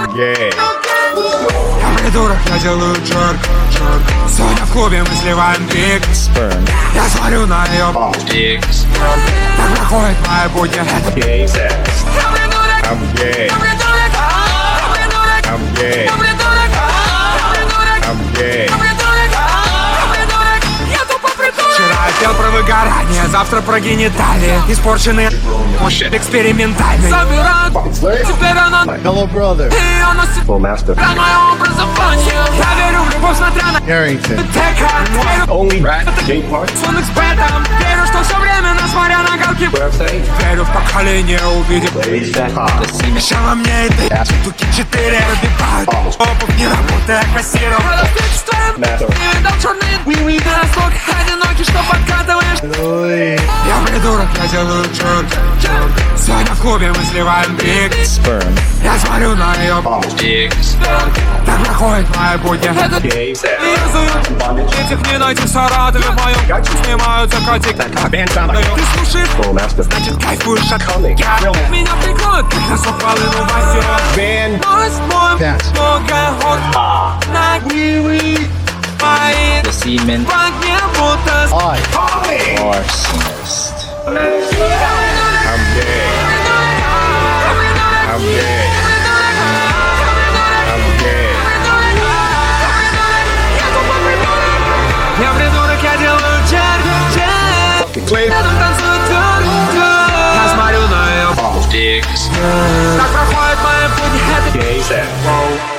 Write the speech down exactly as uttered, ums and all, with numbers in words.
I'm gay. Я придурок, я делаю джорк, джорк. Сегодня в клубе мы сливаем пик. Sperm. Я смотрю на ее Dicks. так проходит моя будня. Gay sex. I'm gay. I'm gay. I'm gay. Вчера я пел про выгорание, завтра про гениталии. Испорченные мужчины экспериментальные. Забирают, теперь она Hello, brother. ее носит Full master. на мое образование. Я верю в любовь, смотря на Harrington. Верю Only rat. Gay part. в экспертам. Верю, что все время, несмотря на галки. Website. Верю в поколение, увидев Ladies that hot. The semen. еще во мне и ты. Туки четыре выбивают. Обувь не работает, кассиром. Master. Не видал черный уи-уи. Ты настолько одинокий, что подкатываешь. Ой. Я придурок, я делаю джорк, джорк. Сегодня в клубе мы сливаем пик. Sperm. Я смотрю на ее Dicks. так проходит моя будня. Gay sex. Этих не найти в Саратове в моем. Снимаются котик. Band sound like Ты слушаешь, Full master. значит кайфуешь от Coming. я. Меня прикроют, как на сухвалину мастера. Band. Нос мой, Пять. много год. На уи-уи. Мои The semen в огне будто I. arsonist. I'm gay. I'm gay. I'm gay. Я придурок, я делаю черт, Play. рядом танцует тур, я смотрю на ее Dicks. так проходит моя путь, это Gay sex.